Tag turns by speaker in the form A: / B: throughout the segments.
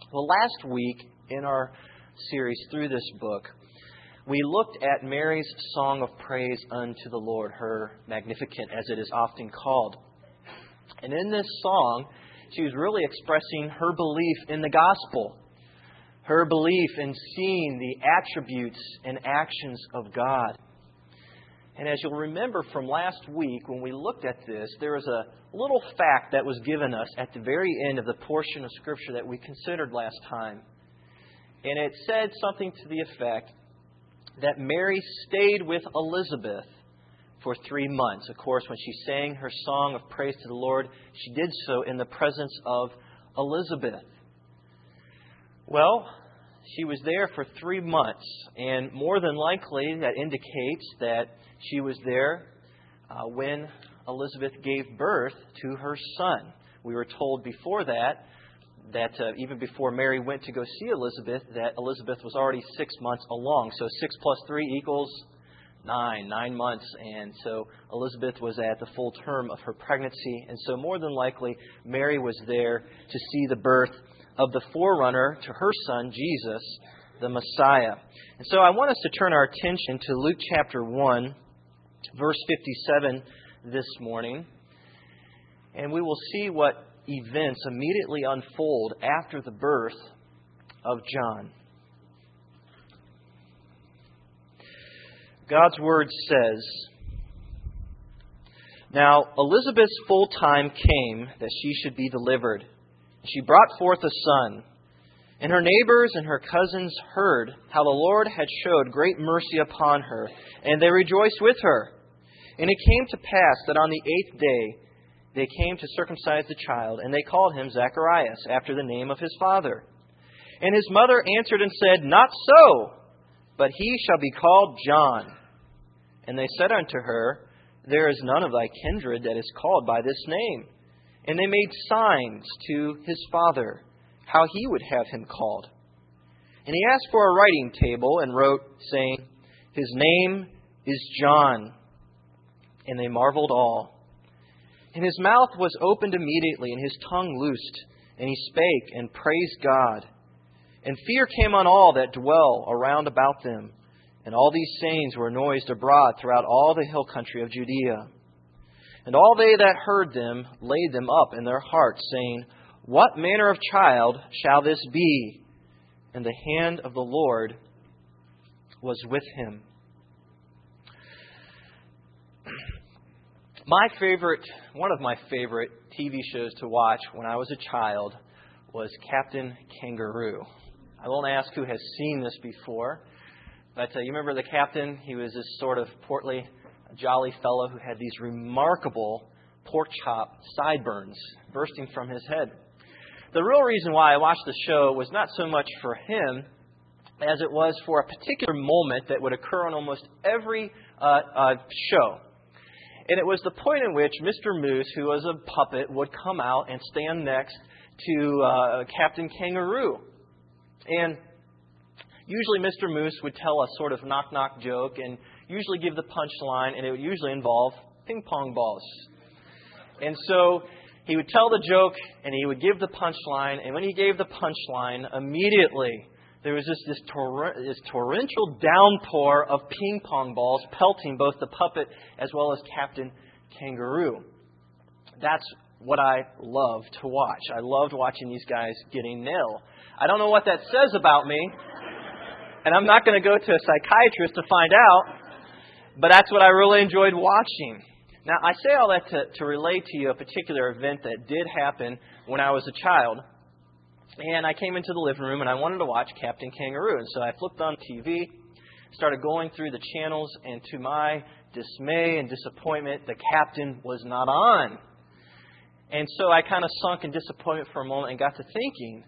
A: Well, last week in our series through this book, we looked at Mary's song of praise unto the Lord, her Magnificat, as it is often called. And in this song, she was really expressing her belief in the gospel, her belief in seeing the attributes and actions of God. And as you'll remember from last week, when we looked at this, there was a little fact that was given us at the very end of the portion of Scripture that we considered last time. And it said something to the effect that Mary stayed with Elizabeth for 3 months. Of course, when she sang her song of praise to the Lord, she did so in the presence of Elizabeth. Well, she was there for 3 months, and more than likely that indicates that she was there when Elizabeth gave birth to her son. We were told before that even before Mary went to go see Elizabeth, that Elizabeth was already 6 months along. So 6 plus 3 equals 9 months. And so Elizabeth was at the full term of her pregnancy. And so more than likely, Mary was there to see the birth of the forerunner to her son, Jesus, the Messiah. And so I want us to turn our attention to Luke chapter 1, verse 57 this morning. And we will see what events immediately unfold after the birth of John. God's Word says, "Now Elizabeth's full time came that she should be delivered. She brought forth a son. And her neighbors and her cousins heard how the Lord had showed great mercy upon her, and they rejoiced with her. And it came to pass that on the 8th day they came to circumcise the child, and they called him Zacharias, after the name of his father. And his mother answered and said, Not so, but he shall be called John. And they said unto her, There is none of thy kindred that is called by this name. And they made signs to his father, how he would have him called. And he asked for a writing table, and wrote, saying, His name is John. And they marveled all. And his mouth was opened immediately, and his tongue loosed, and he spake and praised God. And fear came on all that dwell around about them. And all these sayings were noised abroad throughout all the hill country of Judea. And all they that heard them laid them up in their hearts, saying, What manner of child shall this be? And the hand of the Lord was with him." One of my favorite TV shows to watch when I was a child was Captain Kangaroo. I won't ask who has seen this before, but you remember the captain? He was this sort of portly, jolly fellow who had these remarkable pork chop sideburns bursting from his head. The real reason why I watched the show was not so much for him as it was for a particular moment that would occur on almost every show. And it was the point in which Mr. Moose, who was a puppet, would come out and stand next to Captain Kangaroo. And usually Mr. Moose would tell a sort of knock-knock joke and usually give the punchline, and it would usually involve ping pong balls. And so he would tell the joke, and he would give the punchline, and when he gave the punchline, immediately there was this torrential downpour of ping pong balls pelting both the puppet as well as Captain Kangaroo. That's what I love to watch. I loved watching these guys getting nailed. I don't know what that says about me, and I'm not going to go to a psychiatrist to find out, but that's what I really enjoyed watching. Now, I say all that to relate to you a particular event that did happen when I was a child. And I came into the living room and I wanted to watch Captain Kangaroo. And so I flipped on TV, started going through the channels, and to my dismay and disappointment, the captain was not on. And so I kind of sunk in disappointment for a moment and got to thinking,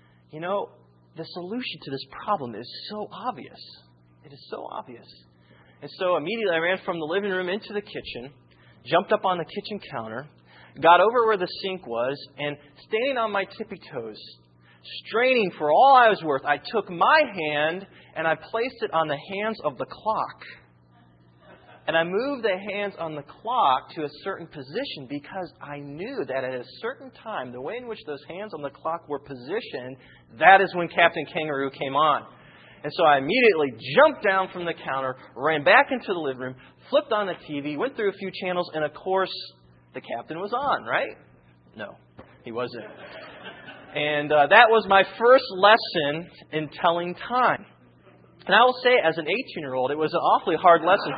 A: the solution to this problem is so obvious. It is so obvious. And so immediately I ran from the living room into the kitchen, jumped up on the kitchen counter, got over where the sink was, and standing on my tippy toes, straining for all I was worth, I took my hand and I placed it on the hands of the clock. And I moved the hands on the clock to a certain position because I knew that at a certain time, the way in which those hands on the clock were positioned, that is when Captain Kangaroo came on. And so I immediately jumped down from the counter, ran back into the living room, flipped on the TV, went through a few channels, and of course, the captain was on, right? No, he wasn't. And that was my first lesson in telling time. And I will say, as an 18-year-old, it was an awfully hard lesson.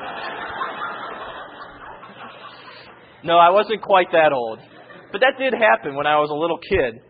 A: No, I wasn't quite that old. But that did happen when I was a little kid.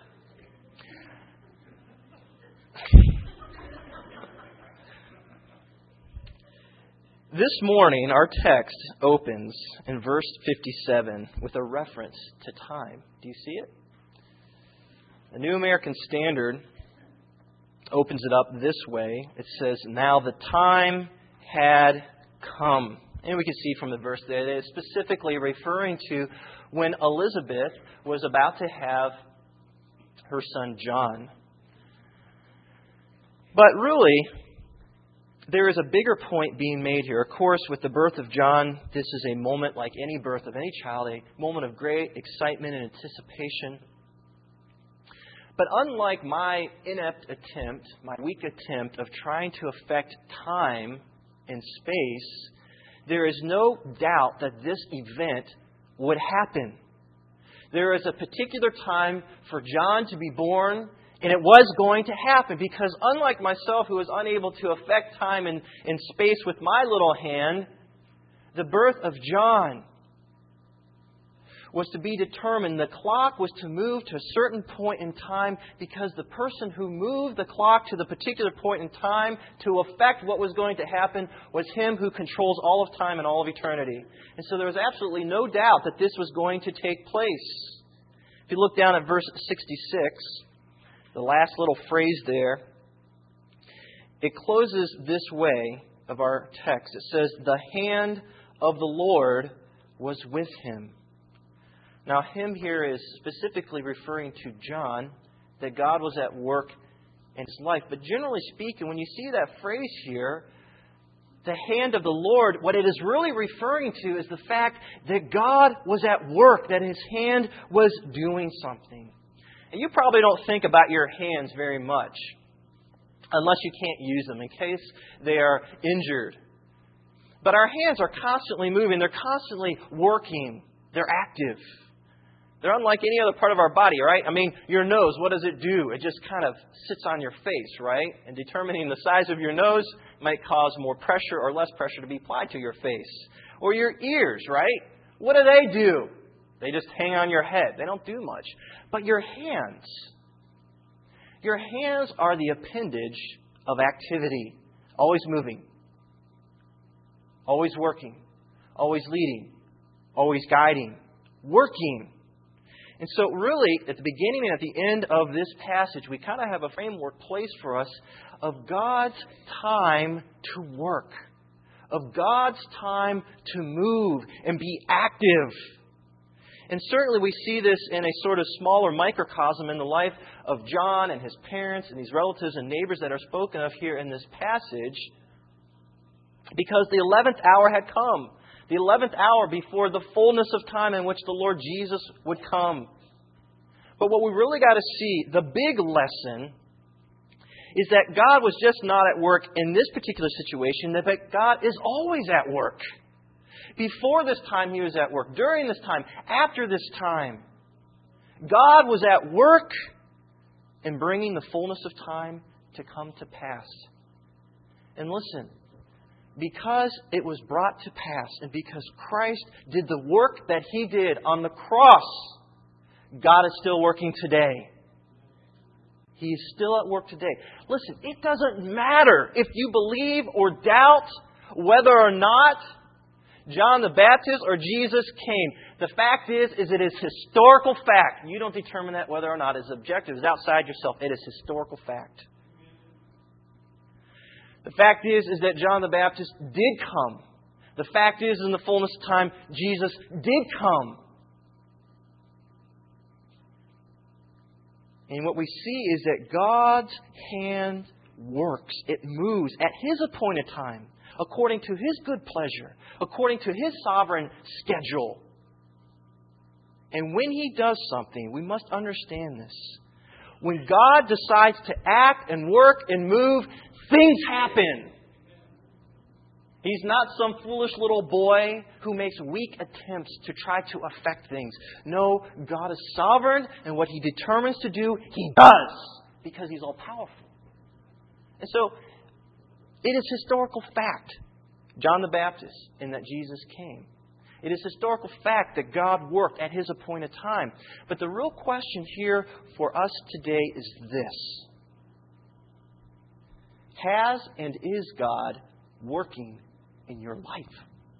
A: This morning, our text opens in verse 57 with a reference to time. Do you see it? The New American Standard opens it up this way. It says, "Now the time had come." And we can see from the verse that it's specifically referring to when Elizabeth was about to have her son John. But really, there is a bigger point being made here. Of course, with the birth of John, this is a moment like any birth of any child, a moment of great excitement and anticipation. But unlike my inept attempt, my weak attempt of trying to affect time and space, there is no doubt that this event would happen. There is a particular time for John to be born, and it was going to happen because unlike myself, who was unable to affect time and space with my little hand, the birth of John was to be determined. The clock was to move to a certain point in time because the person who moved the clock to the particular point in time to affect what was going to happen was Him who controls all of time and all of eternity. And so there was absolutely no doubt that this was going to take place. If you look down at verse 66, the last little phrase there, it closes this way of our text. It says, "The hand of the Lord was with him." Now, him here is specifically referring to John, that God was at work in his life. But generally speaking, when you see that phrase here, the hand of the Lord, what it is really referring to is the fact that God was at work, that His hand was doing something. And you probably don't think about your hands very much, unless you can't use them in case they are injured. But our hands are constantly moving. They're constantly working. They're active. They're unlike any other part of our body, right? I mean, your nose, what does it do? It just kind of sits on your face, right? And determining the size of your nose might cause more pressure or less pressure to be applied to your face. Or your ears, right? What do? They just hang on your head. They don't do much. But your hands are the appendage of activity. Always moving. Always working. Always leading. Always guiding. Working. And so really, at the beginning and at the end of this passage, we kind of have a framework placed for us of God's time to work. Of God's time to move and be active. And certainly we see this in a sort of smaller microcosm in the life of John and his parents and these relatives and neighbors that are spoken of here in this passage. Because the 11th hour had come. The 11th hour before the fullness of time in which the Lord Jesus would come. But what we really got to see, the big lesson, is that God was just not at work in this particular situation, but God is always at work. Before this time, He was at work. During this time, after this time, God was at work in bringing the fullness of time to come to pass. And listen, because it was brought to pass and because Christ did the work that He did on the cross, God is still working today. He is still at work today. Listen, it doesn't matter if you believe or doubt whether or not John the Baptist or Jesus came. The fact is it is historical fact. You don't determine that whether or not it's objective. It's outside yourself. It is historical fact. The fact is that John the Baptist did come. The fact is, in the fullness of time, Jesus did come. And what we see is that God's hand works. It moves at His appointed time. according to His good pleasure, according to His sovereign schedule. And when He does something, we must understand this. When God decides to act and work and move, things happen. He's not some foolish little boy who makes weak attempts to try to affect things. No, God is sovereign, and what He determines to do, He does, because He's all-powerful. And so, it is historical fact, John the Baptist, and that Jesus came. It is historical fact that God worked at His appointed time. But the real question here for us today is this. Has and is God working in your life?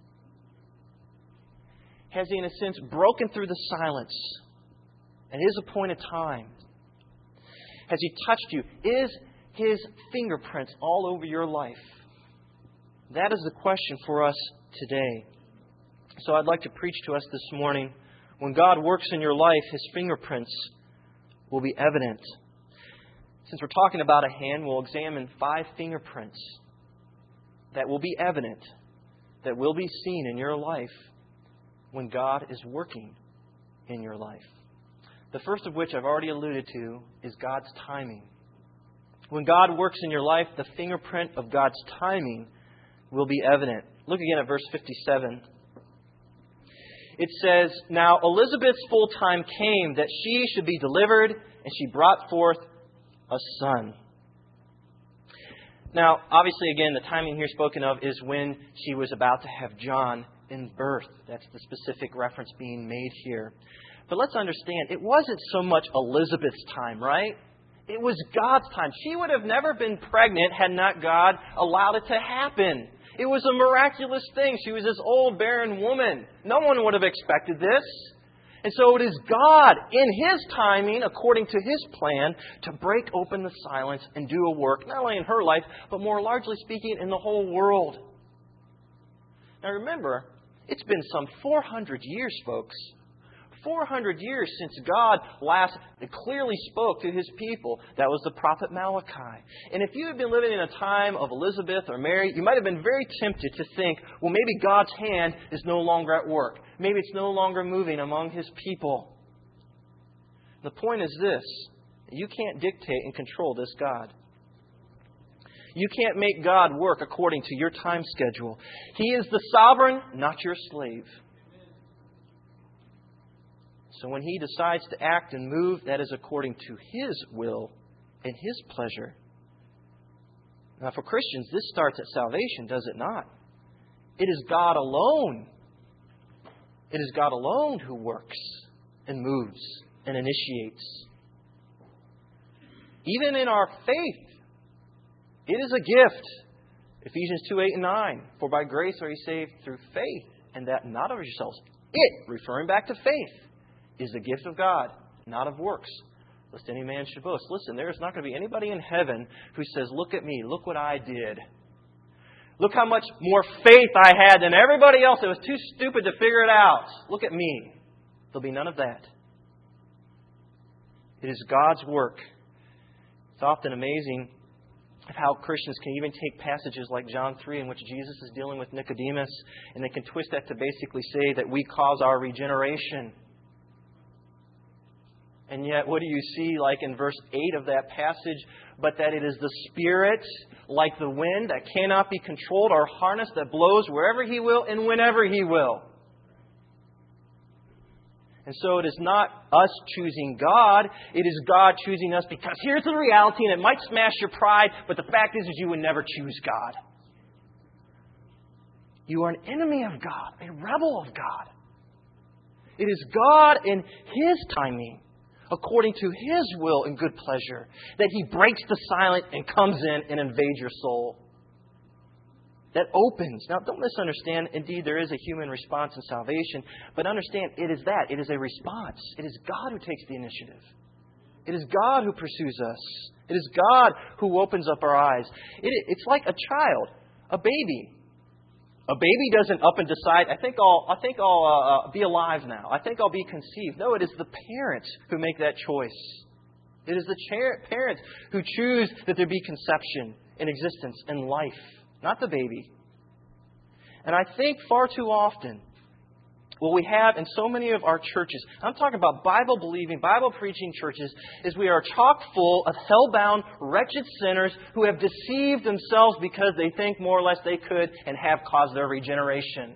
A: Has He, in a sense, broken through the silence at His appointed time? Has He touched you? Is His fingerprints all over your life? That is the question for us today. So I'd like to preach to us this morning. When God works in your life, His fingerprints will be evident. Since we're talking about a hand, we'll examine 5 fingerprints that will be evident, that will be seen in your life when God is working in your life. The first of which I've already alluded to is God's timing. When God works in your life, the fingerprint of God's timing will be evident. Look again at verse 57. It says, "Now Elizabeth's full time came that she should be delivered, and she brought forth a son." Now, obviously, again, the timing here spoken of is when she was about to have John in birth. That's the specific reference being made here. But let's understand, it wasn't so much Elizabeth's time, right? It was God's time. She would have never been pregnant had not God allowed it to happen. It was a miraculous thing. She was this old, barren woman. No one would have expected this. And so it is God, in His timing, according to His plan, to break open the silence and do a work, not only in her life, but more largely speaking, in the whole world. Now remember, it's been some 400 years, folks. 400 years since God last clearly spoke to His people. That was the prophet Malachi. And if you had been living in a time of Elizabeth or Mary, you might have been very tempted to think, well, maybe God's hand is no longer at work. Maybe it's no longer moving among His people. The point is this. You can't dictate and control this God. You can't make God work according to your time schedule. He is the sovereign, not your slave. So when He decides to act and move, that is according to His will and His pleasure. Now for Christians, this starts at salvation, does it not? It is God alone. It is God alone who works and moves and initiates. Even in our faith, it is a gift. Ephesians 2, 8 and 9. For by grace are you saved through faith, and that not of yourselves. It, referring back to faith, is the gift of God, not of works, lest any man should boast. Listen, there is not going to be anybody in heaven who says, look at me, look what I did. Look how much more faith I had than everybody else that was too stupid to figure it out. Look at me. There'll be none of that. It is God's work. It's often amazing how Christians can even take passages like John 3 in which Jesus is dealing with Nicodemus, and they can twist that to basically say that we cause our regeneration. And yet, what do you see like in verse 8 of that passage? But that it is the Spirit, like the wind, that cannot be controlled or harnessed, that blows wherever He will and whenever He will. And so it is not us choosing God. It is God choosing us, because here's the reality, and it might smash your pride, but the fact is you would never choose God. You are an enemy of God, a rebel of God. It is God in His timing, according to His will and good pleasure, that He breaks the silence and comes in and invades your soul. That opens. Now, don't misunderstand. Indeed, there is a human response in salvation. But understand, it is that. It is a response. It is God who takes the initiative. It is God who pursues us. It is God who opens up our eyes. It's like a child, a baby. A baby doesn't up and decide, I think I'll be alive now. I think I'll be conceived. No, it is the parents who make that choice. It is the parents who choose that there be conception and existence and life, not the baby. And I think far too often, what we have in so many of our churches, I'm talking about Bible-believing, Bible-preaching churches, is we are chock full of hell-bound, wretched sinners who have deceived themselves because they think more or less they could and have caused their regeneration.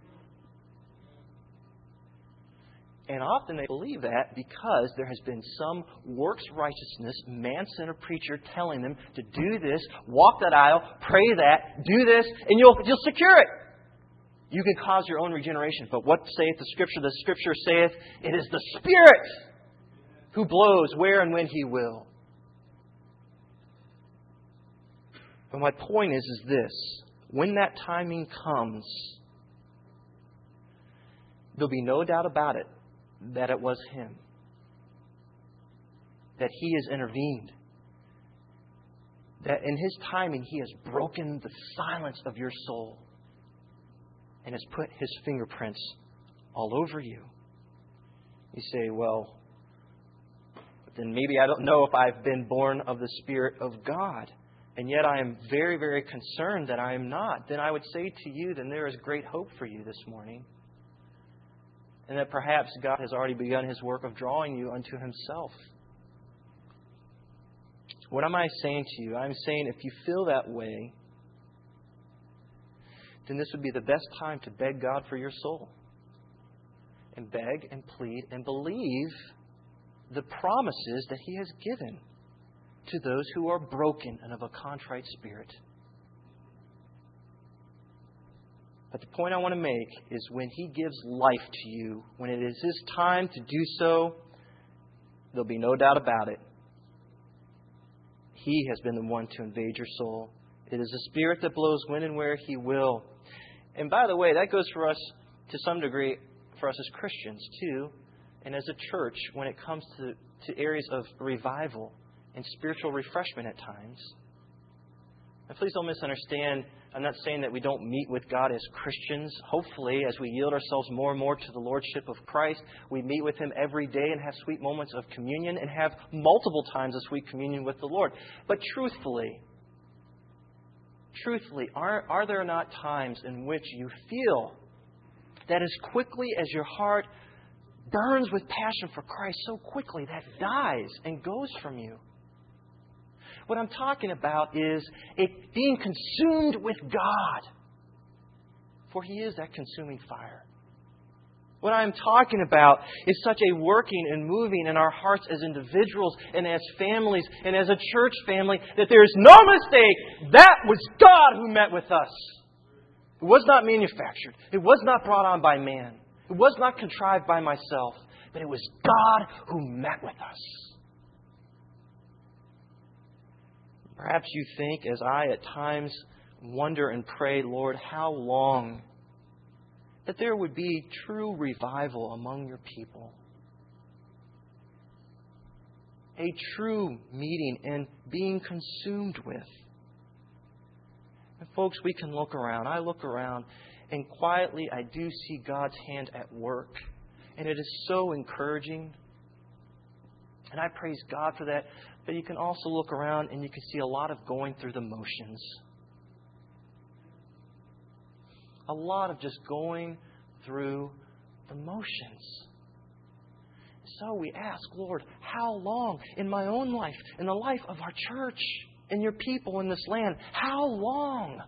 A: And often they believe that because there has been some works righteousness, man-centered preacher telling them to do this, walk that aisle, pray that, do this, and you'll secure it. You can cause your own regeneration. But what saith the Scripture? The Scripture saith, it is the Spirit who blows where and when He will. But my point is this. When that timing comes, there'll be no doubt about it that it was Him. That He has intervened. That in His timing He has broken the silence of your soul and has put His fingerprints all over you. You say, well, then maybe I don't know if I've been born of the Spirit of God. And yet I am very, very concerned that I am not. Then I would say to you, then there is great hope for you this morning. And that perhaps God has already begun His work of drawing you unto Himself. What am I saying to you? I'm saying if you feel that way, then this would be the best time to beg God for your soul. And beg and plead and believe the promises that He has given to those who are broken and of a contrite spirit. But the point I want to make is when He gives life to you, when it is His time to do so, there'll be no doubt about it. He has been the one to invade your soul. It is the Spirit that blows when and where He will. And by the way, that goes for us to some degree, for us as Christians too, and as a church when it comes to areas of revival and spiritual refreshment at times. And please don't misunderstand, I'm not saying that we don't meet with God as Christians. Hopefully, as we yield ourselves more and more to the Lordship of Christ, we meet with Him every day and have sweet moments of communion and have multiple times of sweet communion with the Lord. But truthfully, are there not times in which you feel that as quickly as your heart burns with passion for Christ, so quickly that dies and goes from you? What I'm talking about is it being consumed with God. For He is that consuming fire. What I'm talking about is such a working and moving in our hearts as individuals and as families and as a church family that there is no mistake. That was God who met with us. It was not manufactured. It was not brought on by man. It was not contrived by myself. But it was God who met with us. Perhaps you think, as I at times wonder and pray, Lord, how long that there would be true revival among your people. A true meeting and being consumed with. And folks, we can look around. I look around and quietly I do see God's hand at work. And it is so encouraging. And I praise God for that. But you can also look around and you can see a lot of going through the motions. A lot of just going through the motions. So we ask, Lord, how long in my own life, in the life of our church, in your people in this land, how long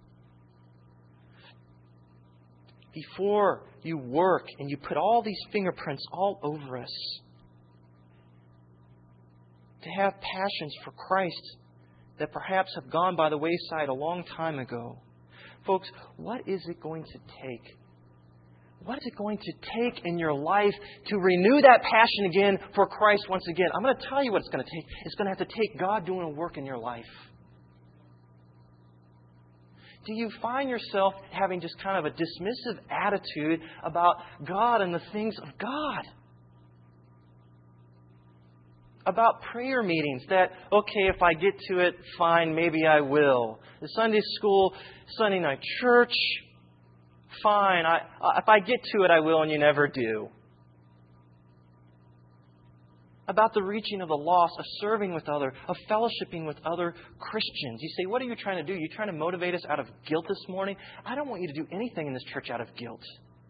A: before you work and you put all these fingerprints all over us to have passions for Christ that perhaps have gone by the wayside a long time ago? Folks, what is it going to take? What is it going to take in your life to renew that passion again for Christ once again? I'm going to tell you what it's going to take. It's going to have to take God doing a work in your life. Do you find yourself having just kind of a dismissive attitude about God and the things of God? About prayer meetings that, okay, if I get to it, fine, maybe I will. The Sunday school, Sunday night church, fine, if I get to it, I will, and you never do. about the reaching of the lost, of serving with others, of fellowshipping with other Christians. You say, what are you trying to do? You're trying to motivate us out of guilt this morning? I don't want you to do anything in this church out of guilt.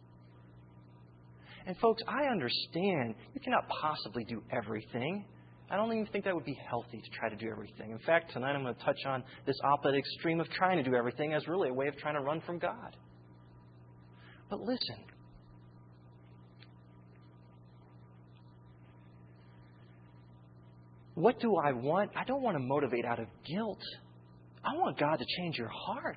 A: And folks, I understand you cannot possibly do everything. I don't even think that would be healthy to try to do everything. In fact, tonight I'm going to touch on this opposite extreme of trying to do everything as really a way of trying to run from God. But listen. What do I want? I don't want to motivate out of guilt. I want God to change your heart.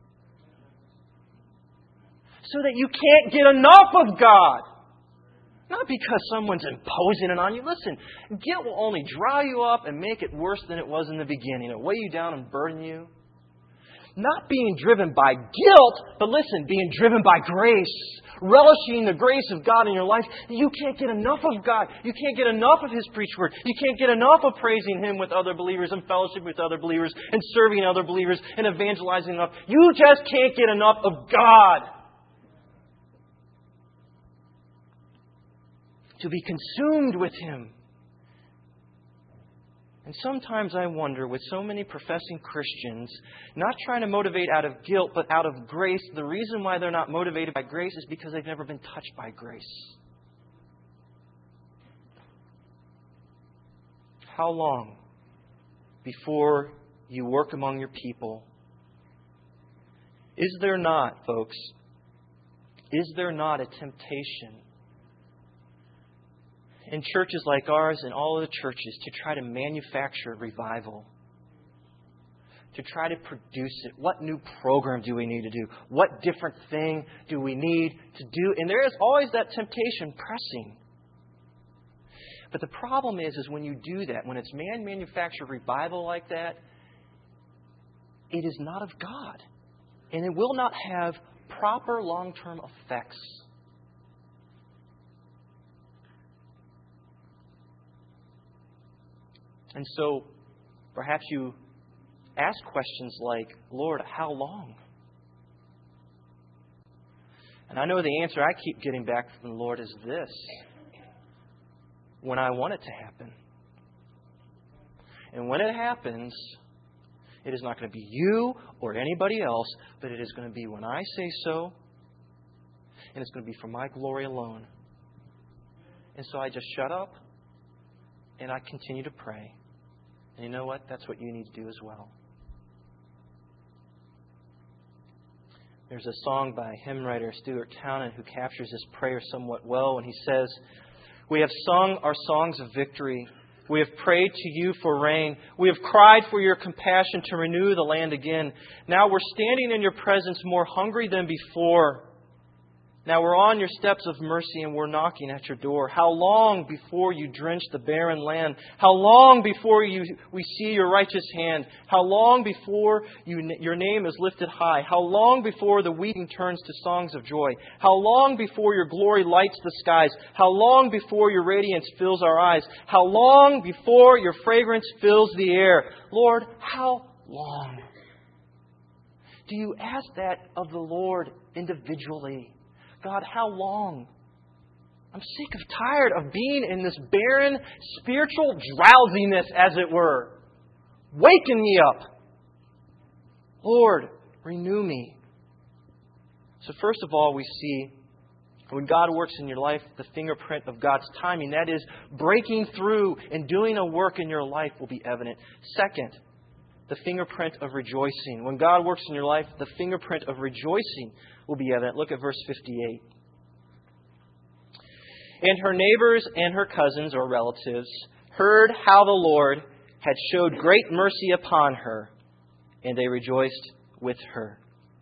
A: So that you can't get enough of God. Not because someone's imposing it on you. Listen, guilt will only dry you up and make it worse than it was in the beginning. It'll weigh you down and burden you. Not being driven by guilt, but listen, being driven by grace. Relishing the grace of God in your life. You can't get enough of God. You can't get enough of His preached word. You can't get enough of praising Him with other believers and fellowship with other believers and serving other believers and evangelizing enough. You just can't get enough of God. To be consumed with Him. And sometimes I wonder, with so many professing Christians, not trying to motivate out of guilt, but out of grace, the reason why they're not motivated by grace is because they've never been touched by grace. How long before you work among your people? Is there not, folks, is there not a temptation in churches like ours and all of the churches to try to manufacture revival? To try to produce it. What new program do we need to do? What different thing do we need to do? And there is always that temptation pressing. But the problem is when you do that, when it's manufactured revival like that, it is not of God. And it will not have proper long-term effects. And so, perhaps you ask questions like, Lord, how long? And I know the answer I keep getting back from the Lord is this: when I want it to happen. And when it happens, it is not going to be you or anybody else, but it is going to be when I say so, and it's going to be for my glory alone. And so I just shut up, and I continue to pray. And you know what? That's what you need to do as well. There's a song by hymn writer Stuart Townend who captures this prayer somewhat well. And he says, "We have sung our songs of victory. We have prayed to you for rain. We have cried for your compassion to renew the land again. Now we're standing in your presence more hungry than before. Now we're on your steps of mercy and we're knocking at your door. How long before you drench the barren land? How long before we see your righteous hand? How long before your name is lifted high? How long before the weeping turns to songs of joy? How long before your glory lights the skies? How long before your radiance fills our eyes? How long before your fragrance fills the air? Lord, how long?" Do you ask that of the Lord individually? God, how long? I'm sick of tired of being in this barren spiritual drowsiness, as it were. Waken me up. Lord, renew me. So first of all, we see when God works in your life, the fingerprint of God's timing. That is, breaking through and doing a work in your life will be evident. Second, the fingerprint of rejoicing. When God works in your life, the fingerprint of rejoicing will be evident. Look at verse 58. "And her neighbors and her cousins or relatives heard how the Lord had showed great mercy upon her, and they rejoiced with her."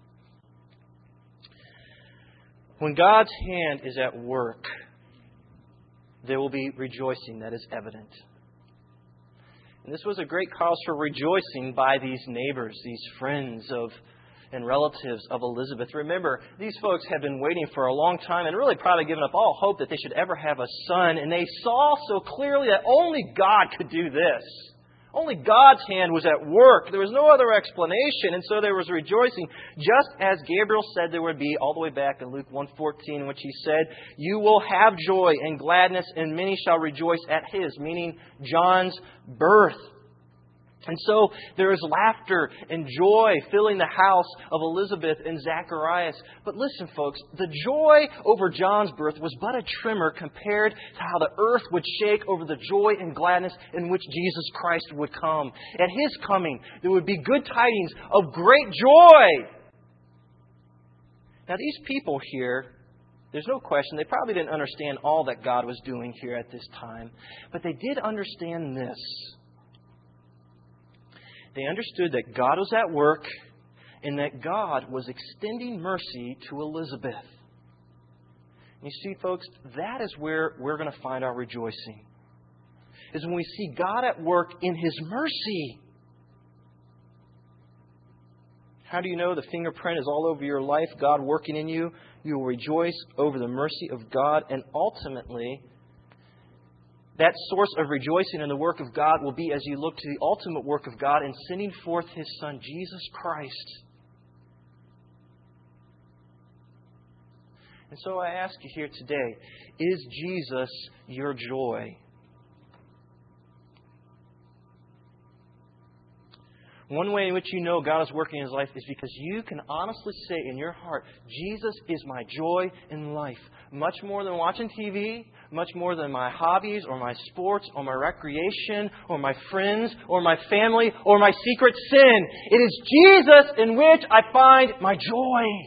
A: When God's hand is at work, there will be rejoicing that is evident. And this was a great cause for rejoicing by these neighbors, these friends and relatives of Elizabeth. Remember, these folks had been waiting for a long time and really probably given up all hope that they should ever have a son. And they saw so clearly that only God could do this. Only God's hand was at work. There was no other explanation, and so there was rejoicing, just as Gabriel said there would be, all the way back in Luke 1:14, in which he said, "You will have joy and gladness, and many shall rejoice at his," meaning John's birth. And so there is laughter and joy filling the house of Elizabeth and Zacharias. But listen, folks, the joy over John's birth was but a tremor compared to how the earth would shake over the joy and gladness in which Jesus Christ would come. At His coming, there would be good tidings of great joy. Now, these people here, there's no question, they probably didn't understand all that God was doing here at this time. But they did understand this. They understood that God was at work and that God was extending mercy to Elizabeth. You see, folks, that is where we're going to find our rejoicing. Is when we see God at work in His mercy. How do you know the fingerprint is all over your life, God working in you? You will rejoice over the mercy of God, and ultimately, that source of rejoicing in the work of God will be as you look to the ultimate work of God in sending forth His Son, Jesus Christ. And so I ask you here today, is Jesus your joy? One way in which you know God is working in His life is because you can honestly say in your heart, Jesus is my joy in life. Much more than watching TV, much more than my hobbies or my sports or my recreation or my friends or my family or my secret sin. It is Jesus in which I find my joy.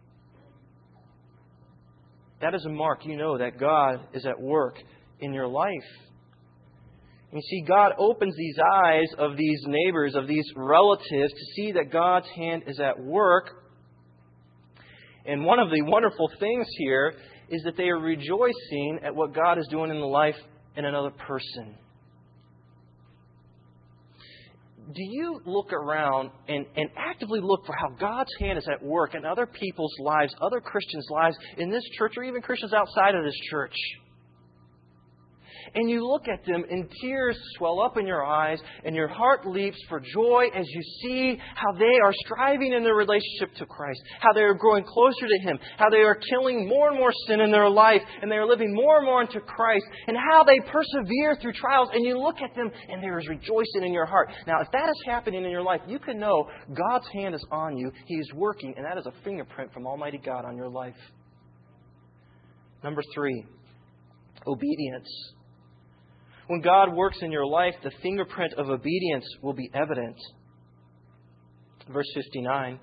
A: That is a mark you know that God is at work in your life. You see, God opens these eyes of these neighbors, of these relatives, to see that God's hand is at work. And one of the wonderful things here is that they are rejoicing at what God is doing in the life in another person. Do you look around and actively look for how God's hand is at work in other people's lives, other Christians' lives, in this church or even Christians outside of this church? And you look at them and tears swell up in your eyes and your heart leaps for joy as you see how they are striving in their relationship to Christ, how they are growing closer to Him, how they are killing more and more sin in their life and they are living more and more into Christ, and how they persevere through trials. And you look at them and there is rejoicing in your heart. Now, if that is happening in your life, you can know God's hand is on you. He is working, and that is a fingerprint from Almighty God on your life. Number 3, obedience. When God works in your life, the fingerprint of obedience will be evident. Verse 59.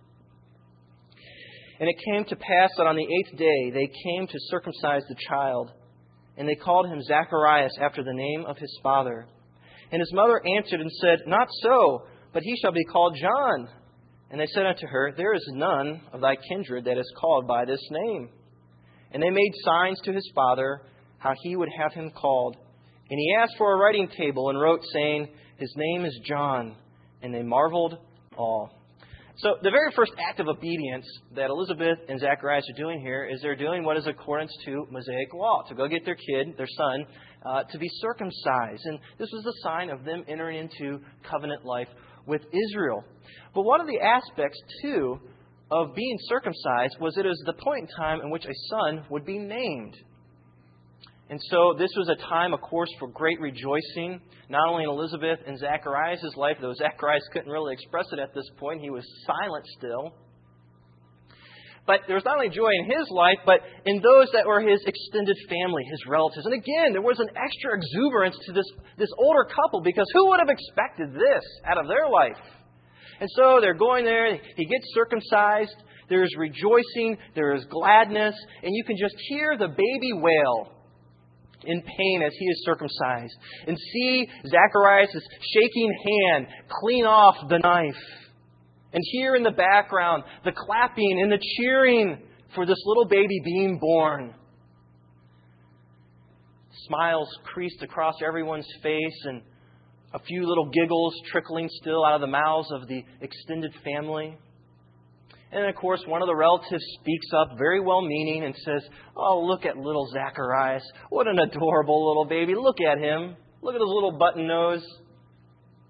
A: And it came to pass that on the 8th day they came to circumcise the child, and they called him Zacharias after the name of his father. And his mother answered and said, Not so, but he shall be called John. And they said unto her, There is none of thy kindred that is called by this name. And they made signs to his father how he would have him called. And he asked for a writing table and wrote, saying, His name is John. And they marveled all. So the very first act of obedience that Elizabeth and Zacharias are doing here is they're doing what is accordance to Mosaic law, to go get their kid, their son, to be circumcised. And this was the sign of them entering into covenant life with Israel. But one of the aspects, too, of being circumcised was it was the point in time in which a son would be named. And so this was a time, of course, for great rejoicing, not only in Elizabeth and Zacharias' life, though Zacharias couldn't really express it at this point. He was silent still. But there was not only joy in his life, but in those that were his extended family, his relatives. And again, there was an extra exuberance to this older couple, because who would have expected this out of their life? And so they're going there. He gets circumcised. There is rejoicing. There is gladness. And you can just hear the baby wail in pain as he is circumcised. And see Zacharias' shaking hand clean off the knife. And hear in the background the clapping and the cheering for this little baby being born. Smiles creased across everyone's face, and a few little giggles trickling still out of the mouths of the extended family. And, of course, one of the relatives speaks up, very well-meaning, and says, Oh, look at little Zacharias. What an adorable little baby. Look at him. Look at his little button nose.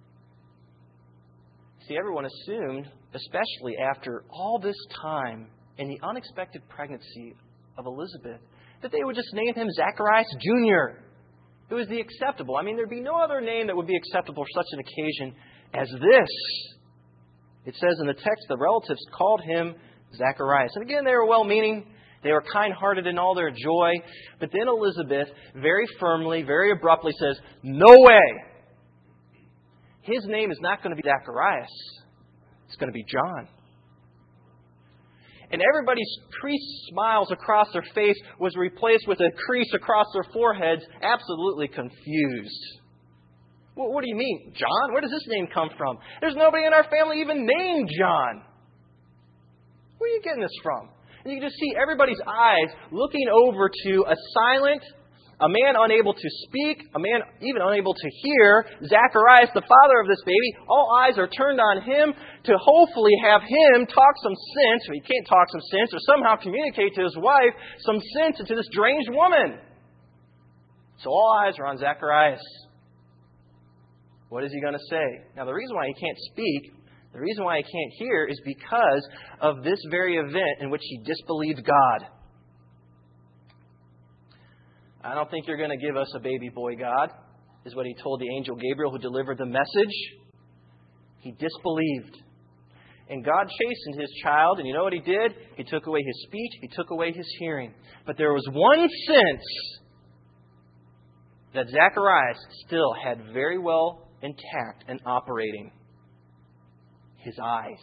A: See, everyone assumed, especially after all this time and the unexpected pregnancy of Elizabeth, that they would just name him Zacharias Jr. It was the acceptable. I mean, there'd be no other name that would be acceptable for such an occasion as this. It says in the text, the relatives called him Zacharias. And again, they were well-meaning. They were kind-hearted in all their joy. But then Elizabeth very firmly, very abruptly says, no way! His name is not going to be Zacharias. It's going to be John. And everybody's creased smiles across their face was replaced with a crease across their foreheads, absolutely confused. Well, what do you mean, John? Where does this name come from? There's nobody in our family even named John. Where are you getting this from? And you can just see everybody's eyes looking over to a man unable to speak, a man even unable to hear, Zacharias, the father of this baby. All eyes are turned on him to hopefully have him talk some sense, or he can't talk some sense, or somehow communicate to his wife some sense into this deranged woman. So all eyes are on Zacharias. What is he going to say? Now, the reason why he can't speak, the reason why he can't hear is because of this very event in which he disbelieved God. I don't think you're going to give us a baby boy, God, is what he told the angel Gabriel who delivered the message. He disbelieved. And God chastened his child, and you know what he did? He took away his speech, he took away his hearing. But there was one sense that Zacharias still had very well intact and operating. His eyes.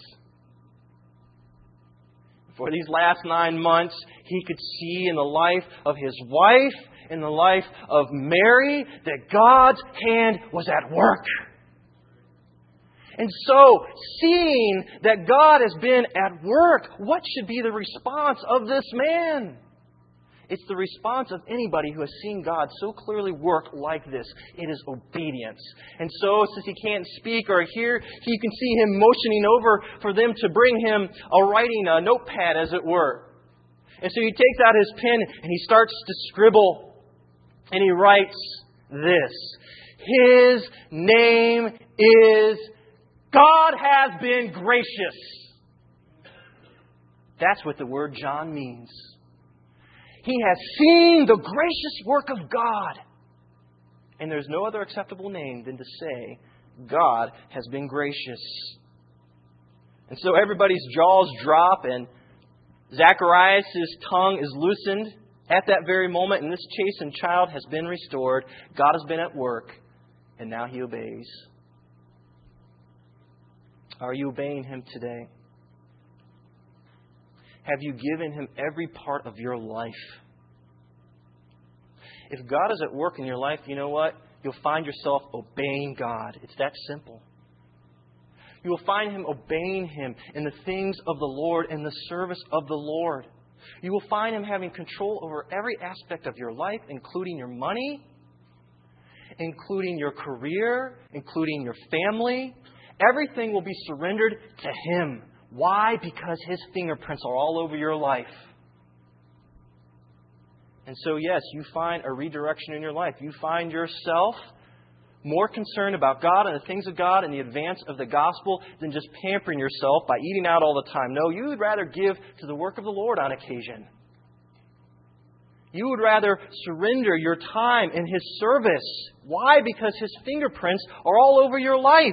A: For these last 9 months, he could see in the life of his wife, in the life of Mary, that God's hand was at work. And so, seeing that God has been at work, what should be the response of this man? It's the response of anybody who has seen God so clearly work like this. It is obedience. And so, since he can't speak or hear, you can see him motioning over for them to bring him a notepad, as it were. And so he takes out his pen and he starts to scribble. And he writes this. His name is God has been gracious. That's what the word John means. He has seen the gracious work of God. And there's no other acceptable name than to say, God has been gracious. And so everybody's jaws drop and Zacharias' tongue is loosened at that very moment. And this chastened child has been restored. God has been at work. And now he obeys. Are you obeying him today? Have you given him every part of your life? If God is at work in your life, you know what? You'll find yourself obeying God. It's that simple. You will find him obeying him in the things of the Lord, in the service of the Lord. You will find him having control over every aspect of your life, including your money, including your career, including your family. Everything will be surrendered to him. Why? Because his fingerprints are all over your life. And so, yes, you find a redirection in your life. You find yourself more concerned about God and the things of God and the advance of the gospel than just pampering yourself by eating out all the time. No, you would rather give to the work of the Lord on occasion. You would rather surrender your time in his service. Why? Because his fingerprints are all over your life.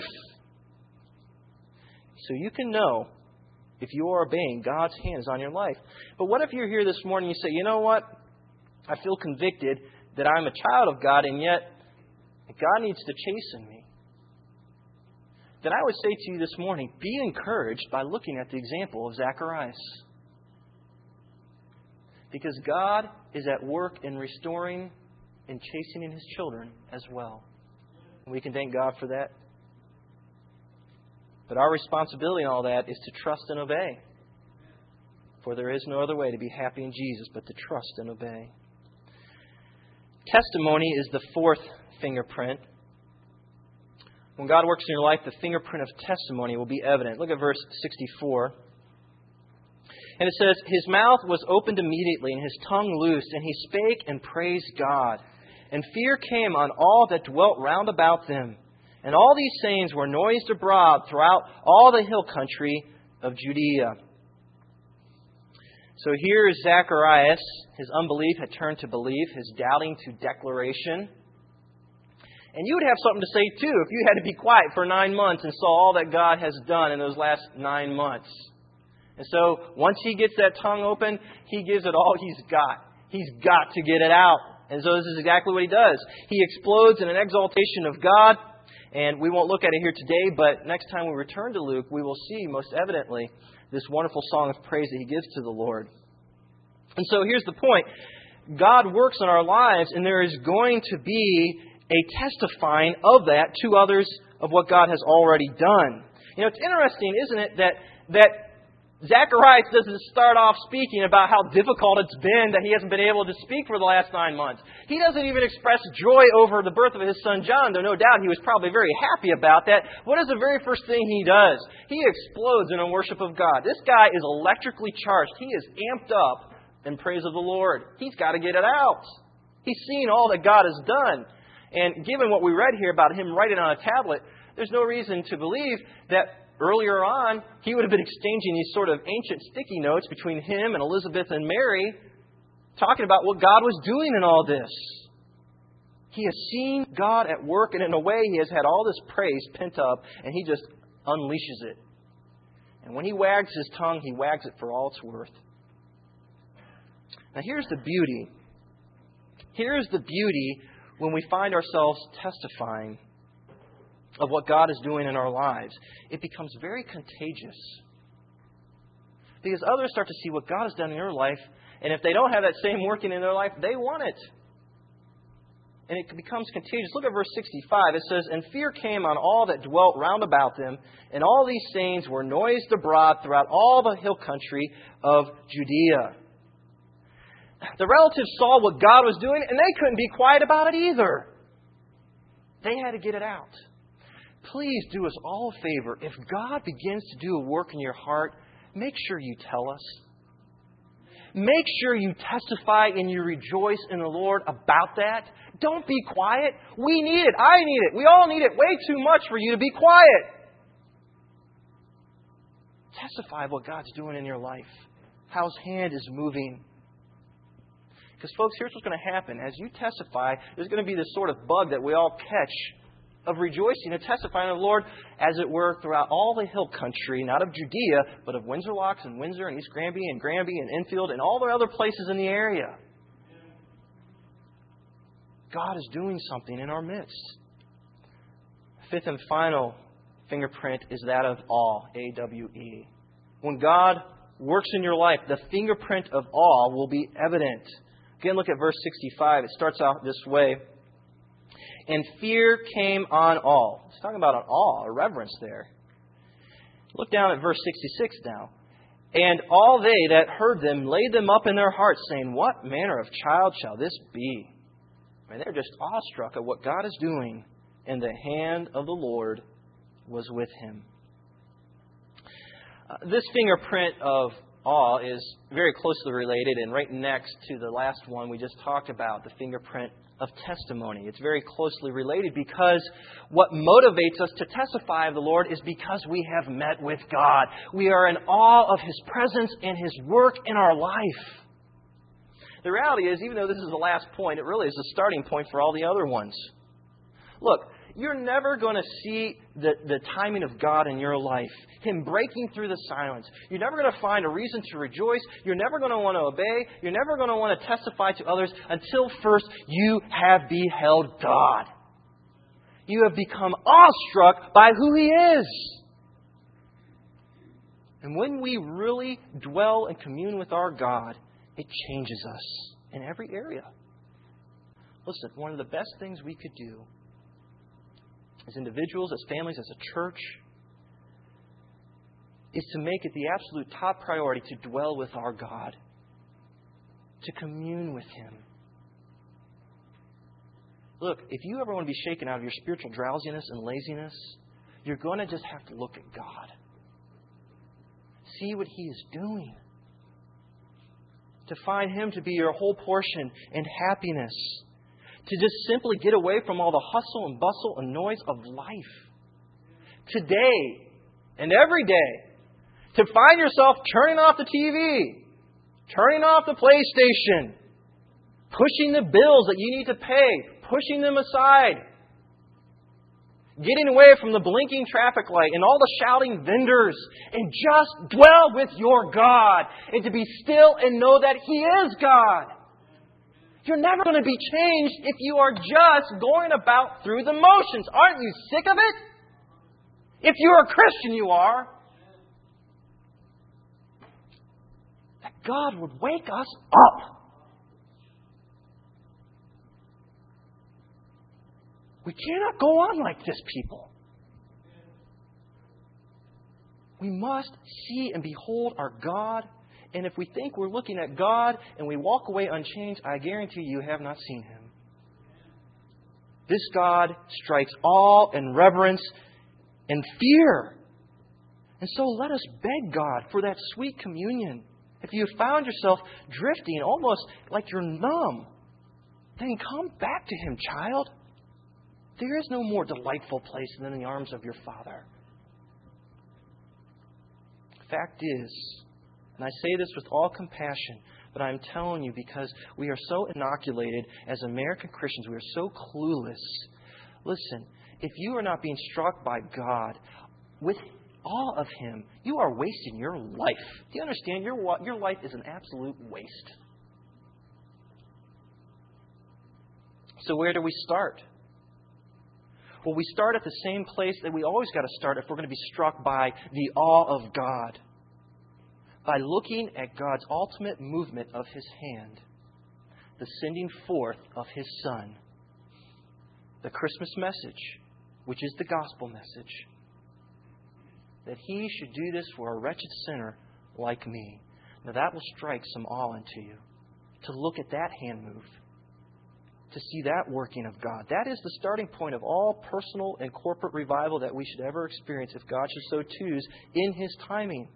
A: So you can know if you are obeying God's hands on your life. But what if you're here this morning and you say, you know what? I feel convicted that I'm a child of God and yet God needs to chasten me. Then I would say to you this morning, be encouraged by looking at the example of Zacharias. Because God is at work in restoring and chastening his children as well. And we can thank God for that. But our responsibility in all that is to trust and obey. For there is no other way to be happy in Jesus but to trust and obey. Testimony is the fourth fingerprint. When God works in your life, the fingerprint of testimony will be evident. Look at verse 64. And it says, his mouth was opened immediately and his tongue loosed, and he spake and praised God. And fear came on all that dwelt round about them. And all these sayings were noised abroad throughout all the hill country of Judea. So here is Zacharias. His unbelief had turned to belief, his doubting to declaration. And you would have something to say too if you had to be quiet for 9 months and saw all that God has done in those last 9 months. And so once he gets that tongue open, he gives it all he's got. He's got to get it out. And so this is exactly what he does. He explodes in an exaltation of God. And we won't look at it here today, but next time we return to Luke, we will see most evidently this wonderful song of praise that he gives to the Lord. And so here's the point. God works in our lives, and there is going to be a testifying of that to others of what God has already done. You know, it's interesting, isn't it, that Zacharias doesn't start off speaking about how difficult it's been that he hasn't been able to speak for the last 9 months. He doesn't even express joy over the birth of his son John, though no doubt he was probably very happy about that. What is the very first thing he does? He explodes in a worship of God. This guy is electrically charged. He is amped up in praise of the Lord. He's got to get it out. He's seen all that God has done. And given what we read here about him writing on a tablet, there's no reason to believe that earlier on, he would have been exchanging these sort of ancient sticky notes between him and Elizabeth and Mary, talking about what God was doing in all this. He has seen God at work, and in a way, he has had all this praise pent up, and he just unleashes it. And when he wags his tongue, he wags it for all it's worth. Now, here's the beauty. Here's the beauty when we find ourselves testifying of what God is doing in our lives. It becomes very contagious. Because others start to see what God has done in your life, and if they don't have that same working in their life, they want it. And it becomes contagious. Look at verse 65. It says, "And fear came on all that dwelt round about them, and all these sayings were noised abroad throughout all the hill country of Judea." The relatives saw what God was doing, and they couldn't be quiet about it either. They had to get it out. Please do us all a favor. If God begins to do a work in your heart, make sure you tell us. Make sure you testify and you rejoice in the Lord about that. Don't be quiet. We need it. I need it. We all need it way too much for you to be quiet. Testify of what God's doing in your life. How His hand is moving. Because, folks, here's what's going to happen. As you testify, there's going to be this sort of bug that we all catch of rejoicing and testifying of the Lord, as it were, throughout all the hill country, not of Judea, but of Windsor Locks and Windsor and East Granby and Granby and Enfield and all the other places in the area. God is doing something in our midst. Fifth and final fingerprint is that of awe, A-W-E. When God works in your life, the fingerprint of awe will be evident. Again, look at verse 65. It starts out this way. "And fear came on all." It's talking about an awe, a reverence there. Look down at verse 66 now. "And all they that heard them laid them up in their hearts, saying, What manner of child shall this be?" I mean, they're just awestruck at what God is doing, and the hand of the Lord was with him. This fingerprint of awe is very closely related and right next to the last one we just talked about, the fingerprint of testimony. It's very closely related because what motivates us to testify of the Lord is because we have met with God. We are in awe of His presence and His work in our life. The reality is, even though this is the last point, it really is the starting point for all the other ones. Look, you're never going to see the timing of God in your life, Him breaking through the silence. You're never going to find a reason to rejoice. You're never going to want to obey. You're never going to want to testify to others until first you have beheld God. You have become awestruck by who He is. And when we really dwell and commune with our God, it changes us in every area. Listen, one of the best things we could do as individuals, as families, as a church, is to make it the absolute top priority to dwell with our God, to commune with Him. Look, if you ever want to be shaken out of your spiritual drowsiness and laziness, you're going to just have to look at God. See what He is doing. To find Him to be your whole portion and happiness. to just simply get away from all the hustle and bustle and noise of life. Today and every day, to find yourself turning off the TV, turning off the PlayStation, pushing the bills that you need to pay, pushing them aside, getting away from the blinking traffic light and all the shouting vendors, and just dwell with your God, and to be still and know that He is God. You're never going to be changed if you are just going about through the motions. Aren't you sick of it? If you're a Christian, you are. That God would wake us up. We cannot go on like this, people. We must see and behold our God. And if we think we're looking at God and we walk away unchanged, I guarantee you have not seen Him. This God strikes awe and reverence and fear. And so let us beg God for that sweet communion. If you have found yourself drifting almost like you're numb, then come back to Him, child. There is no more delightful place than in the arms of your Father. Fact is, and I say this with all compassion, but I'm telling you because we are so inoculated as American Christians, we are so clueless. Listen, if you are not being struck by God with awe of Him, you are wasting your life. Do you understand? Your life is an absolute waste. So where do we start? Well, we start at the same place that we always got to start if we're going to be struck by the awe of God. By looking at God's ultimate movement of His hand, the sending forth of His Son. The Christmas message, which is the gospel message. That He should do this for a wretched sinner like me. Now that will strike some awe into you. To look at that hand move. To see that working of God. That is the starting point of all personal and corporate revival that we should ever experience if God should so choose in His timing.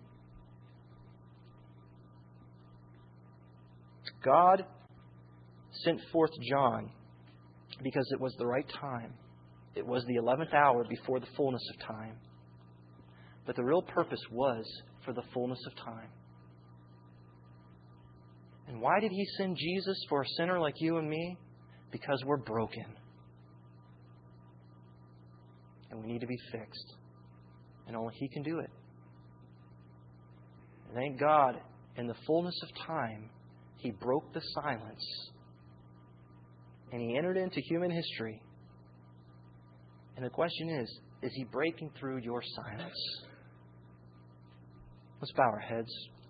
A: God sent forth John because it was the right time. It was the 11th hour before the fullness of time. But the real purpose was for the fullness of time. And why did He send Jesus for a sinner like you and me? Because we're broken. And we need to be fixed. And only He can do it. And thank God, in the fullness of time, He broke the silence. And He entered into human history. And the question is He breaking through your silence? Let's bow our heads.